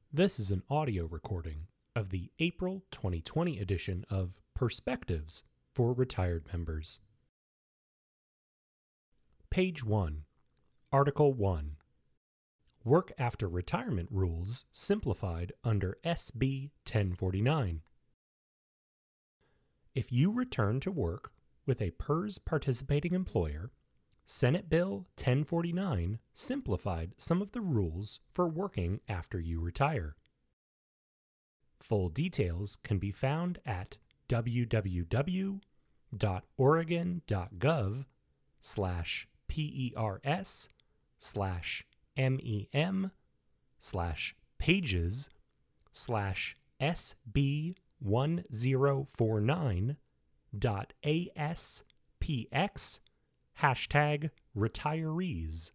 This is an audio recording of the April 2020 edition of Perspectives for Retired Members. Page 1, Article 1. Work After Retirement Rules Simplified under SB 1049. If you return to work with a PERS participating employer, Senate Bill 1049 simplified some of the rules for working after you retire. Full details can be found at www.oregon.gov/PERS/SB1049.ASPX #retirees.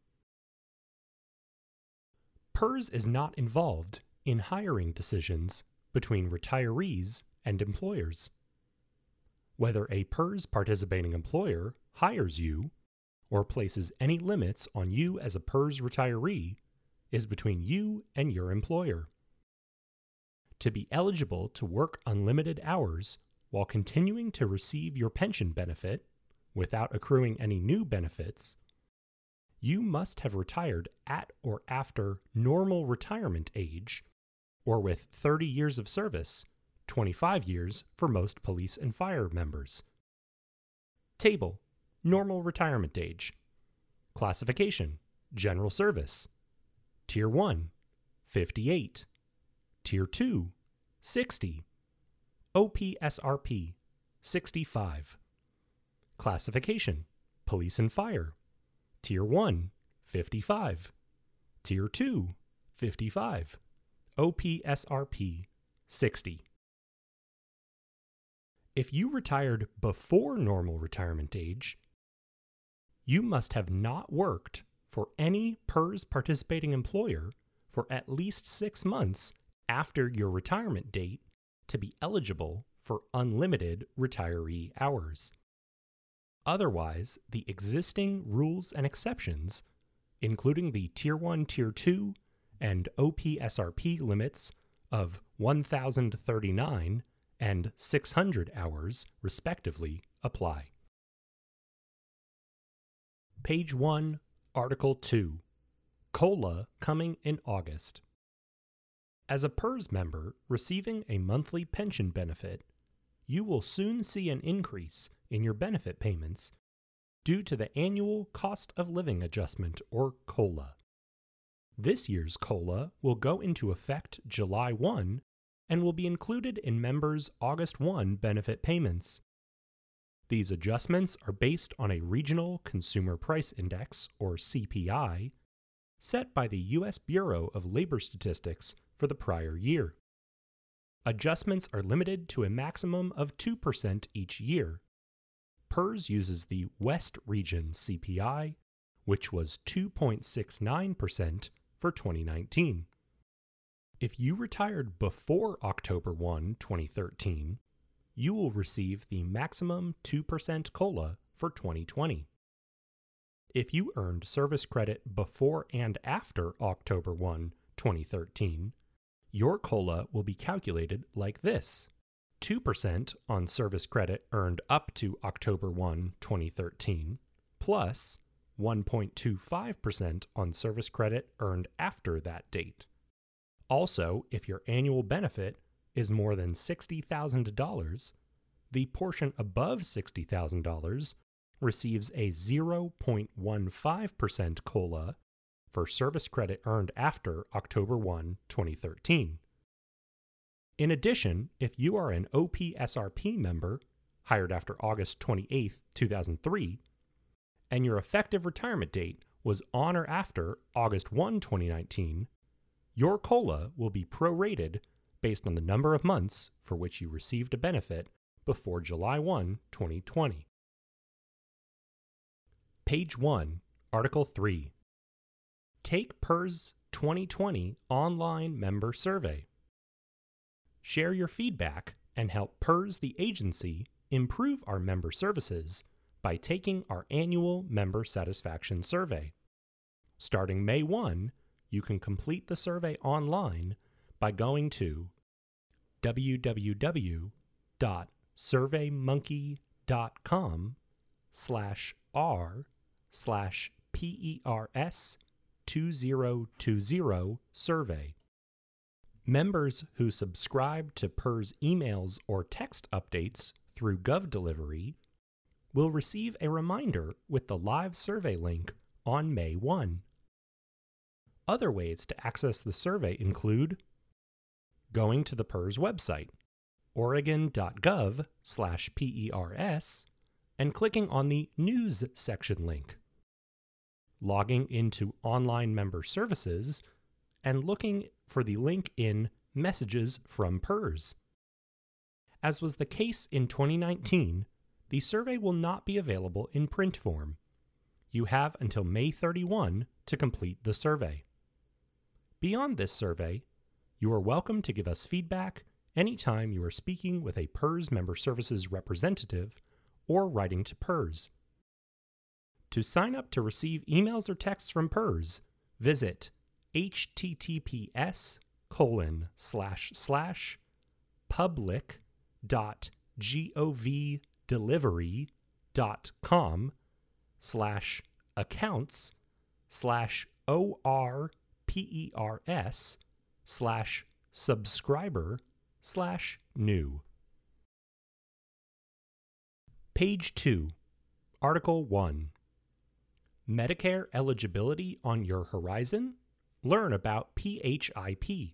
PERS is not involved in hiring decisions between retirees and employers. Whether a PERS participating employer hires you or places any limits on you as a PERS retiree is between you and your employer. To be eligible to work unlimited hours while continuing to receive your pension benefit without accruing any new benefits, you must have retired at or after normal retirement age, or with 30 years of service, 25 years for most police and fire members. Table: Normal retirement age. Classification: General service. Tier 1: 58. Tier 2: 60. OPSRP: 65. Classification: Police and Fire. Tier 1: 55. Tier 2: 55. OPSRP: 60. If you retired before normal retirement age, you must have not worked for any PERS participating employer for at least 6 months after your retirement date to be eligible for unlimited retiree hours. Otherwise, the existing rules and exceptions, including the Tier 1, Tier 2, and OPSRP limits of 1,039 and 600 hours, respectively, apply. Page 1, Article 2. COLA coming in August. As a PERS member receiving a monthly pension benefit, you will soon see an increase in your benefit payments due to the annual cost of living adjustment, or COLA. This year's COLA will go into effect July 1 and will be included in members' August 1 benefit payments. These adjustments are based on a Regional Consumer Price Index, or CPI, set by the U.S. Bureau of Labor Statistics for the prior year. Adjustments are limited to a maximum of 2% each year. PERS uses the West Region CPI, which was 2.69% for 2019. If you retired before October 1, 2013, you will receive the maximum 2% COLA for 2020. If you earned service credit before and after October 1, 2013, your COLA will be calculated like this: 2% on service credit earned up to October 1, 2013, plus 1.25% on service credit earned after that date. Also, if your annual benefit is more than $60,000, the portion above $60,000 receives a 0.15% COLA for service credit earned after October 1, 2013. In addition, if you are an OPSRP member hired after August 28, 2003, and your effective retirement date was on or after August 1, 2019, your COLA will be prorated based on the number of months for which you received a benefit before July 1, 2020. Page 1, Article 3. Take PERS 2020 Online Member Survey. Share your feedback and help PERS the agency improve our member services by taking our annual member satisfaction survey. Starting May 1, you can complete the survey online by going to www.surveymonkey.com/r/PERS2020 survey. Members who subscribe to PERS emails or text updates through GovDelivery will receive a reminder with the live survey link on May 1. Other ways to access the survey include going to the PERS website, oregon.gov/PERS, and clicking on the News section link, logging into Online Member Services, and looking for the link in Messages from PERS. As was the case in 2019, the survey will not be available in print form. You have until May 31 to complete the survey. Beyond this survey, you are welcome to give us feedback anytime you are speaking with a PERS Member Services representative or writing to PERS. To sign up to receive emails or texts from PERS, visit public.gov/accounts/OR-PERS/subscriber/new. Article 1. Medicare eligibility on your horizon? Learn about PHIP.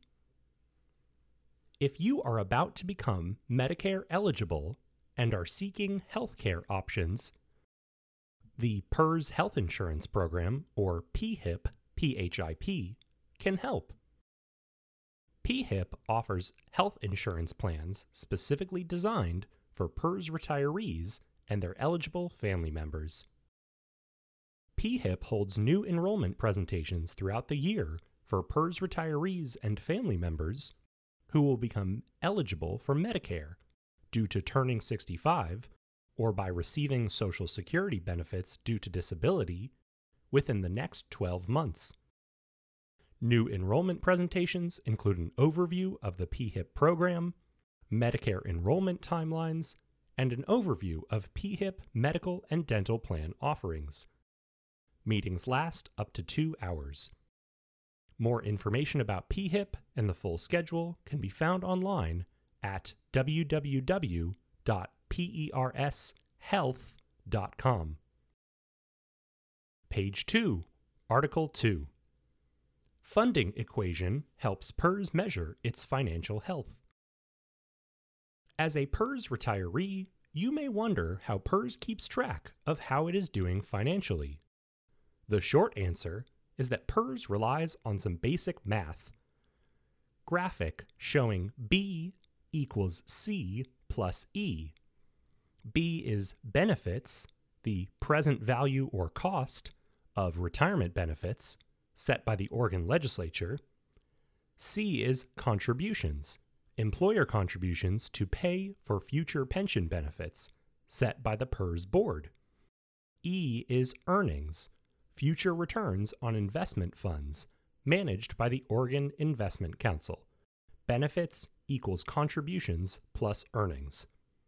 If you are about to become Medicare eligible and are seeking healthcare options, the PERS Health Insurance Program, or PHIP, can help. PHIP offers health insurance plans specifically designed for PERS retirees and their eligible family members. PHIP holds new enrollment presentations throughout the year for PERS retirees and family members who will become eligible for Medicare due to turning 65 or by receiving Social Security benefits due to disability within the next 12 months. New enrollment presentations include an overview of the PHIP program, Medicare enrollment timelines, and an overview of PHIP medical and dental plan offerings. Meetings last up to 2 hours. More information about PHIP and the full schedule can be found online at www.pershealth.com. Page 2, Article 2. Funding equation helps PERS measure its financial health. As a PERS retiree, you may wonder how PERS keeps track of how it is doing financially. The short answer is that PERS relies on some basic math. Graphic showing B equals C plus E. B is benefits, the present value or cost of retirement benefits set by the Oregon legislature. C is contributions, employer contributions to pay for future pension benefits set by the PERS board. E is earnings, future returns on investment funds managed by the Oregon Investment Council. Benefits equals contributions plus earnings.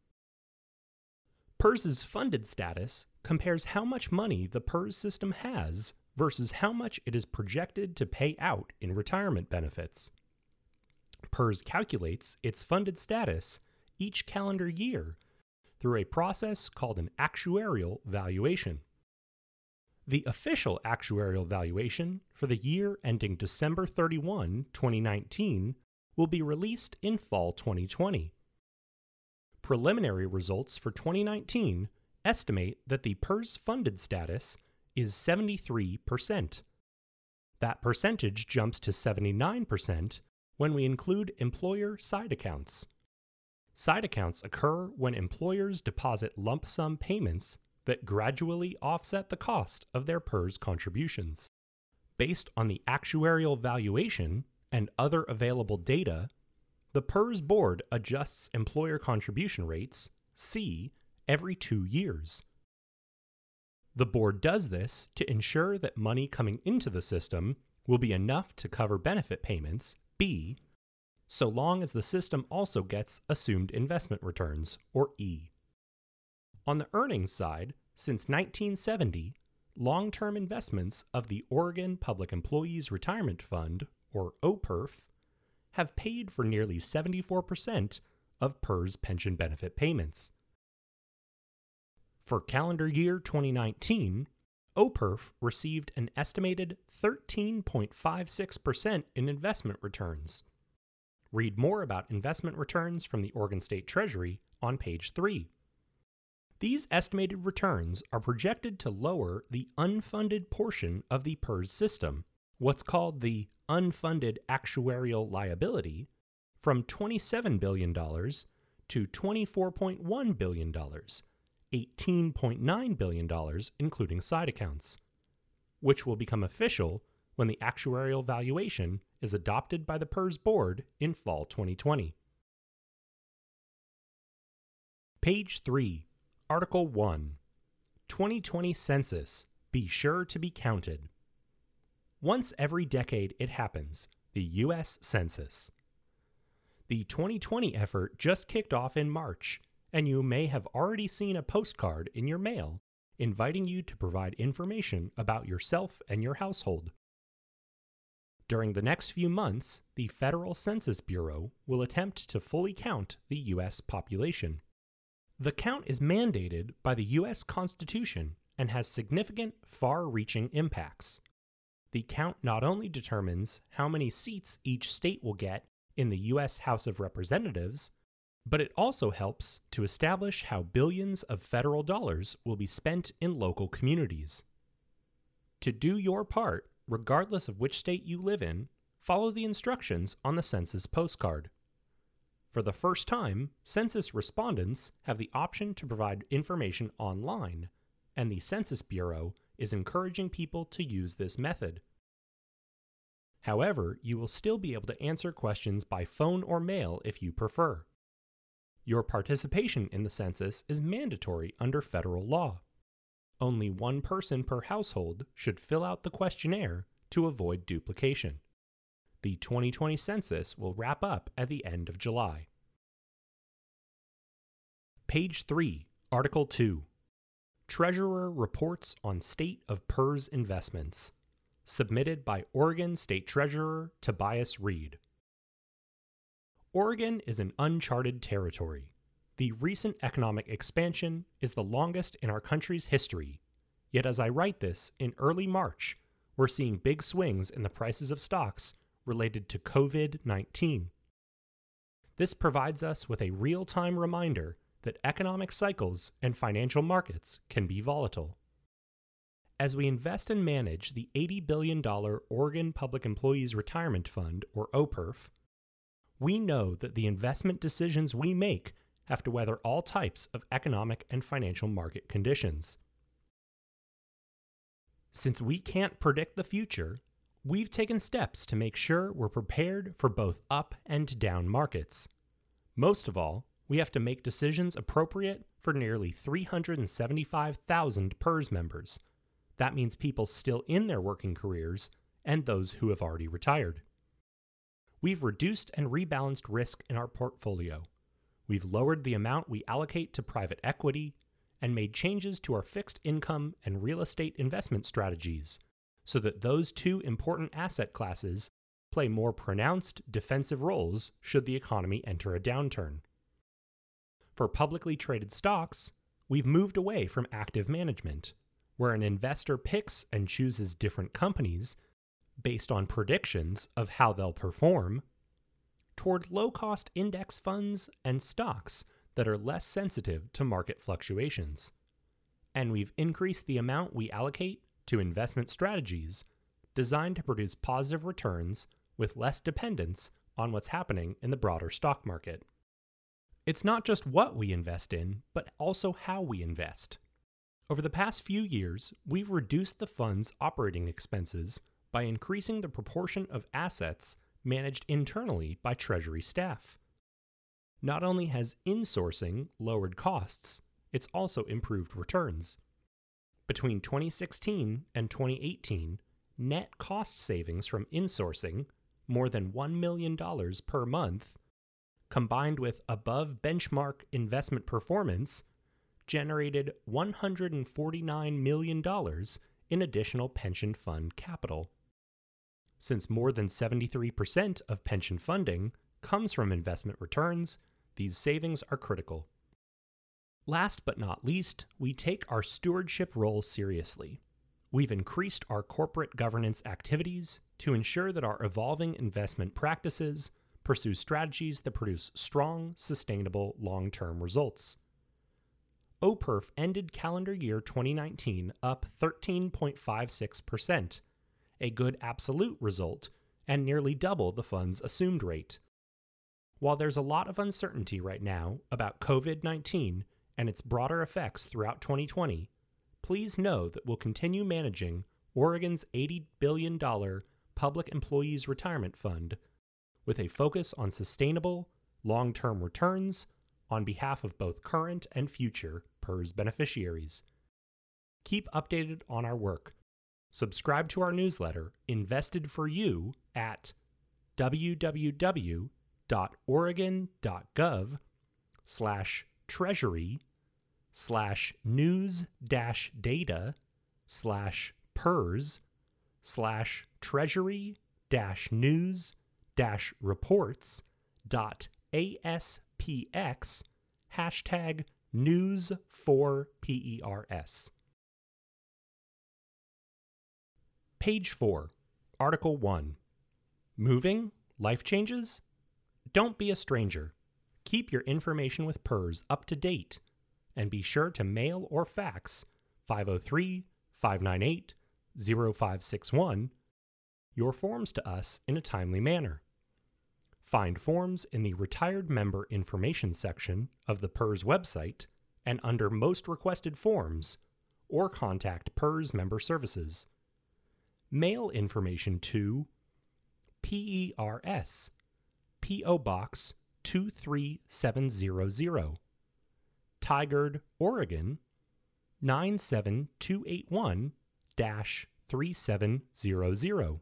PERS's funded status compares how much money the PERS system has versus how much it is projected to pay out in retirement benefits. PERS calculates its funded status each calendar year through a process called an actuarial valuation. The official actuarial valuation for the year ending December 31, 2019 will be released in fall 2020. Preliminary results for 2019 estimate that the PERS funded status is 73%. That percentage jumps to 79% when we include employer side accounts. Side accounts occur when employers deposit lump sum payments that gradually offset the cost of their PERS contributions. Based on the actuarial valuation and other available data, the PERS board adjusts employer contribution rates, C, every 2 years. The board does this to ensure that money coming into the system will be enough to cover benefit payments, B, so long as the system also gets assumed investment returns, or E. On the earnings side, since 1970, long-term investments of the Oregon Public Employees Retirement Fund, or OPERF, have paid for nearly 74% of PERS pension benefit payments. For calendar year 2019, OPERF received an estimated 13.56% in investment returns. Read more about investment returns from the Oregon State Treasury on page 3. These estimated returns are projected to lower the unfunded portion of the PERS system, what's called the unfunded actuarial liability, from $27 billion to $24.1 billion, $18.9 billion including side accounts, which will become official when the actuarial valuation is adopted by the PERS board in fall 2020. Page 3, Article 1, 2020 Census, Be Sure to Be Counted. Once every decade it happens, the U.S. Census. The 2020 effort just kicked off in March, and you may have already seen a postcard in your mail inviting you to provide information about yourself and your household. During the next few months, the Federal Census Bureau will attempt to fully count the U.S. population. The count is mandated by the U.S. Constitution and has significant, far-reaching impacts. The count not only determines how many seats each state will get in the U.S. House of Representatives, but it also helps to establish how billions of federal dollars will be spent in local communities. To do your part, regardless of which state you live in, follow the instructions on the census postcard. For the first time, census respondents have the option to provide information online, and the Census Bureau is encouraging people to use this method. However, you will still be able to answer questions by phone or mail if you prefer. Your participation in the census is mandatory under federal law. Only one person per household should fill out the questionnaire to avoid duplication. The 2020 census will wrap up at the end of July. Page 3, Article 2. Treasurer reports on state of PERS investments. Submitted by Oregon State Treasurer Tobias Reed. Oregon is an uncharted territory. The recent economic expansion is the longest in our country's history. Yet as I write this, in early March, we're seeing big swings in the prices of stocks related to COVID-19. This provides us with a real-time reminder that economic cycles and financial markets can be volatile. As we invest and manage the $80 billion Oregon Public Employees Retirement Fund, or OPERF, we know that the investment decisions we make have to weather all types of economic and financial market conditions. Since we can't predict the future, we've taken steps to make sure we're prepared for both up and down markets. Most of all, we have to make decisions appropriate for nearly 375,000 PERS members. That means people still in their working careers and those who have already retired. We've reduced and rebalanced risk in our portfolio. We've lowered the amount we allocate to private equity and made changes to our fixed income and real estate investment strategies so that those two important asset classes play more pronounced defensive roles should the economy enter a downturn. For publicly traded stocks, we've moved away from active management, where an investor picks and chooses different companies based on predictions of how they'll perform, toward low-cost index funds and stocks that are less sensitive to market fluctuations. And we've increased the amount we allocate to investment strategies designed to produce positive returns with less dependence on what's happening in the broader stock market. It's not just what we invest in, but also how we invest. Over the past few years, we've reduced the fund's operating expenses by increasing the proportion of assets managed internally by Treasury staff. Not only has insourcing lowered costs, it's also improved returns. Between 2016 and 2018, net cost savings from insourcing, more than $1 million per month, combined with above benchmark investment performance, generated $149 million in additional pension fund capital. Since more than 73% of pension funding comes from investment returns, these savings are critical. Last but not least, we take our stewardship role seriously. We've increased our corporate governance activities to ensure that our evolving investment practices pursue strategies that produce strong, sustainable, long-term results. OPERF ended calendar year 2019 up 13.56%, a good absolute result, and nearly double the fund's assumed rate. While there's a lot of uncertainty right now about COVID-19 and its broader effects throughout 2020, please know that we'll continue managing Oregon's $80 billion Public Employees Retirement Fund with a focus on sustainable, long-term returns on behalf of both current and future PERS beneficiaries. Keep updated on our work. Subscribe to our newsletter, Invested for You, at www.oregon.gov/treasury/news-data/PERS/treasury-news-reports.aspx #news4PERS. Page 4, Article 1. Moving? Life changes? Don't be a stranger. Keep your information with PERS up to date, and be sure to mail or fax 503-598-0561 your forms to us in a timely manner. Find forms in the Retired Member Information section of the PERS website and under Most Requested Forms, or contact PERS Member Services. Mail information to PERS, P.O. Box 23700, Tigard, Oregon 97281-3700.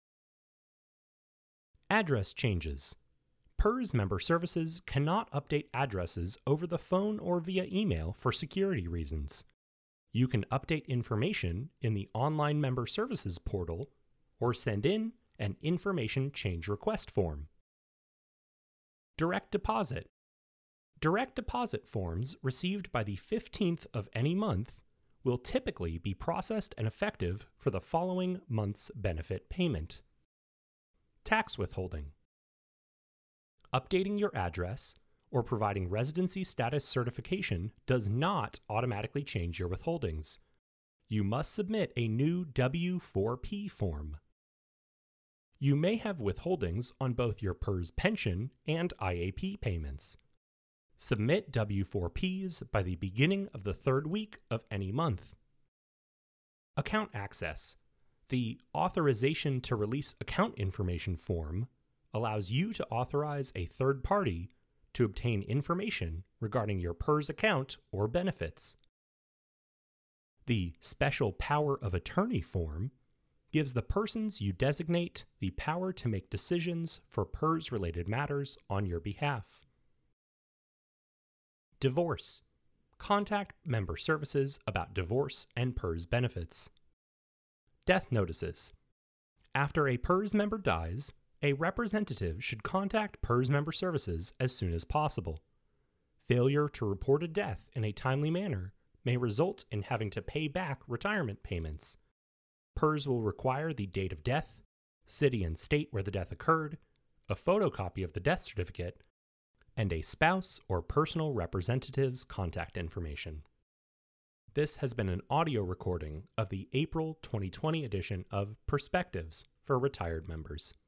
Address changes. PERS Member Services cannot update addresses over the phone or via email for security reasons. You can update information in the Online Member Services portal or send in an information change request form. Direct deposit. Direct deposit forms received by the 15th of any month will typically be processed and effective for the following month's benefit payment. Tax withholding. Updating your address or providing residency status certification does not automatically change your withholdings. You must submit a new W-4P form. You may have withholdings on both your PERS pension and IAP payments. Submit W-4Ps by the beginning of the third week of any month. Account access. The Authorization to Release Account Information form allows you to authorize a third party to obtain information regarding your PERS account or benefits. The Special Power of Attorney form gives the persons you designate the power to make decisions for PERS-related matters on your behalf. Divorce. Contact Member Services about divorce and PERS benefits. Death notices. After a PERS member dies, a representative should contact PERS Member Services as soon as possible. Failure to report a death in a timely manner may result in having to pay back retirement payments. PERS will require the date of death, city and state where the death occurred, a photocopy of the death certificate, and a spouse or personal representative's contact information. This has been an audio recording of the April 2020 edition of Perspectives for Retired Members.